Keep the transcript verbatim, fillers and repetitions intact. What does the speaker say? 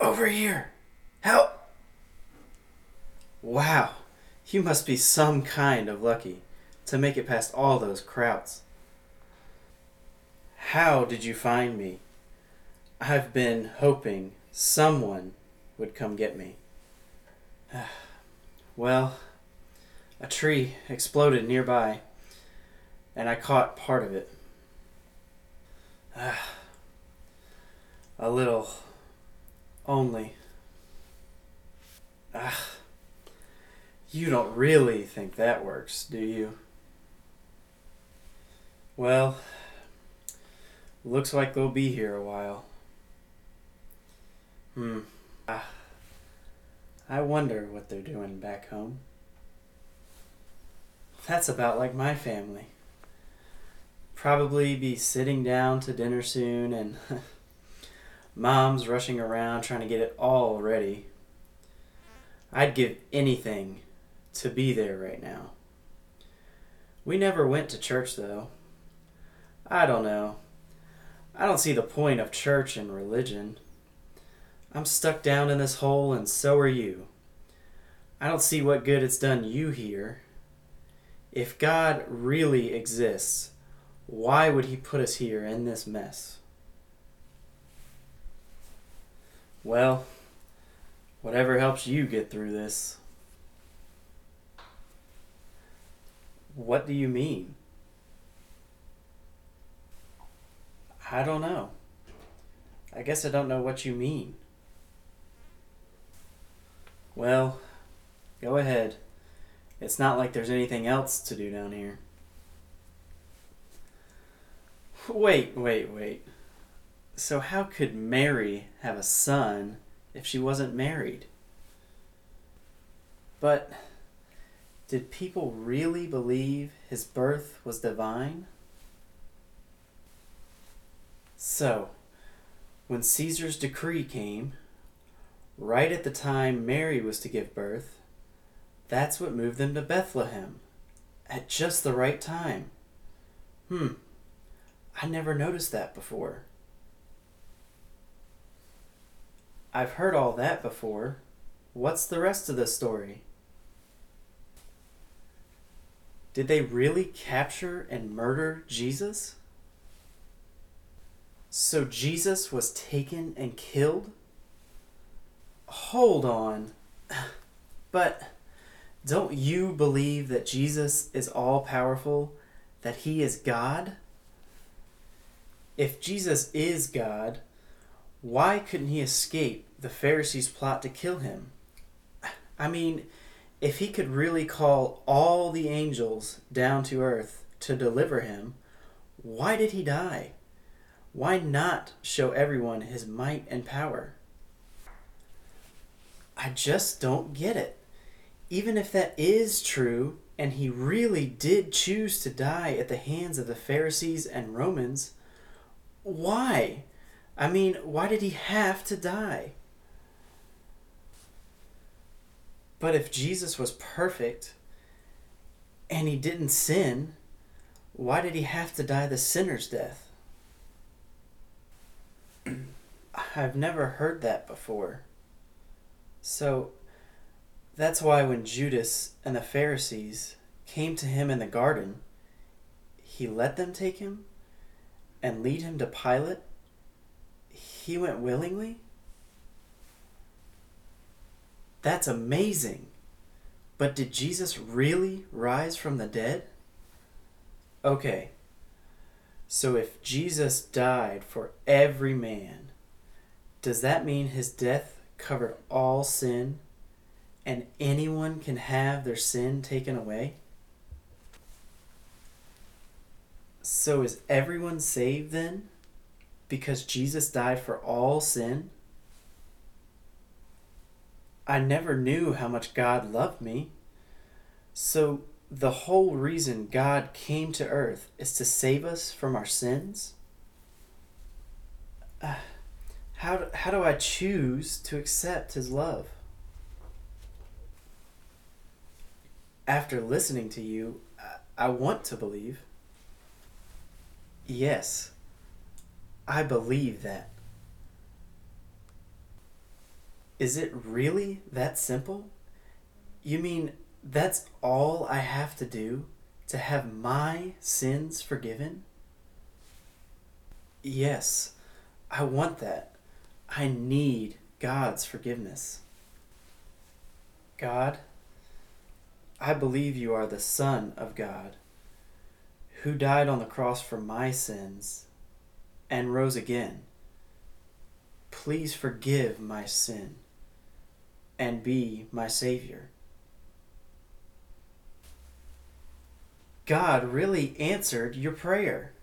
Over here! Help! Wow, you must be some kind of lucky to make it past all those krauts. How did you find me? I've been hoping someone would come get me. Well, a tree exploded nearby, and I caught part of it. A little, only. Ah, you don't really think that works, do you? Well, looks like they'll be here a while. Hmm. Ah, I wonder what they're doing back home. That's about like my family. Probably be sitting down to dinner soon, and mom's rushing around trying to get it all ready. I'd give anything to be there right now. We never went to church, though. I don't know. I don't see the point of church and religion. I'm stuck down in this hole, and so are you. I don't see what good it's done you here. If God really exists, why would he put us here in this mess? Well, whatever helps you get through this. What do you mean? I don't know. I guess I don't know what you mean. Well, go ahead. It's not like there's anything else to do down here. Wait, wait, wait. So how could Mary have a son if she wasn't married? But did people really believe his birth was divine? So, when Caesar's decree came, right at the time Mary was to give birth, that's what moved them to Bethlehem, at just the right time. Hmm, I never noticed that before. I've heard all that before. What's the rest of the story? Did they really capture and murder Jesus? So Jesus was taken and killed? Hold on. But don't you believe that Jesus is all-powerful, that he is God? If Jesus is God, why couldn't he escape the Pharisees' plot to kill him? I mean, if he could really call all the angels down to earth to deliver him, why did he die? Why not show everyone his might and power? I just don't get it. Even if that is true, and he really did choose to die at the hands of the Pharisees and Romans, why? I mean, why did he have to die? But if Jesus was perfect, and he didn't sin, why did he have to die the sinner's death? I've never heard that before. So, that's why when Judas and the Pharisees came to him in the garden, he let them take him and lead him to Pilate? He went willingly? That's amazing. But did Jesus really rise from the dead? Okay, so if Jesus died for every man, does that mean his death covered all sin and anyone can have their sin taken away? So is everyone saved then because Jesus died for all sin? I never knew how much God loved me. So the whole reason God came to earth is to save us from our sins? Uh, how, do, how do I choose to accept his love? After listening to you, I, I want to believe. Yes, I believe that. Is it really that simple? You mean that's all I have to do to have my sins forgiven? Yes, I want that. I need God's forgiveness. God, I believe you are the Son of God, who died on the cross for my sins and rose again. Please forgive my sin and be my Savior. God really answered your prayer.